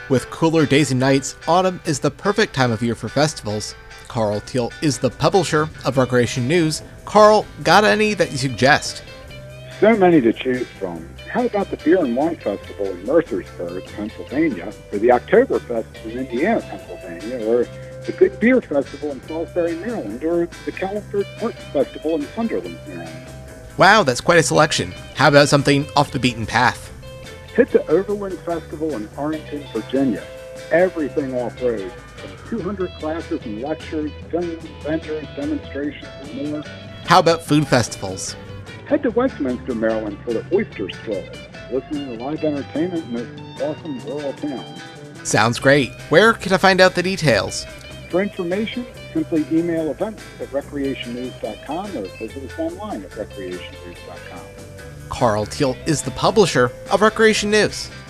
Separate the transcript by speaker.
Speaker 1: With cooler days and nights, autumn is the perfect time of year for festivals. Carl Teal is the publisher of Recreation News. Carl, got any that you suggest?
Speaker 2: So many to choose from. How about the Beer and Wine Festival in Mercersburg, Pennsylvania, or the Oktoberfest in Indiana, Pennsylvania, or the Good Beer Festival in Salisbury, Maryland, or the California Arts Festival in Sunderland, Maryland?
Speaker 1: Wow, that's quite a selection. How about something off the beaten path?
Speaker 2: Hit the Overland Festival in Arlington, Virginia. Everything off-road. 200 classes and lectures, films, vendors, demonstrations, and more.
Speaker 1: How about food festivals?
Speaker 2: Head to Westminster, Maryland for the Oyster Stroll. Listen to live entertainment in this awesome rural town.
Speaker 1: Sounds great. Where can I find out the details?
Speaker 2: For information, simply email events at recreationnews.com or visit us online at recreationnews.com.
Speaker 1: Carl Teal is the publisher of Recreation News.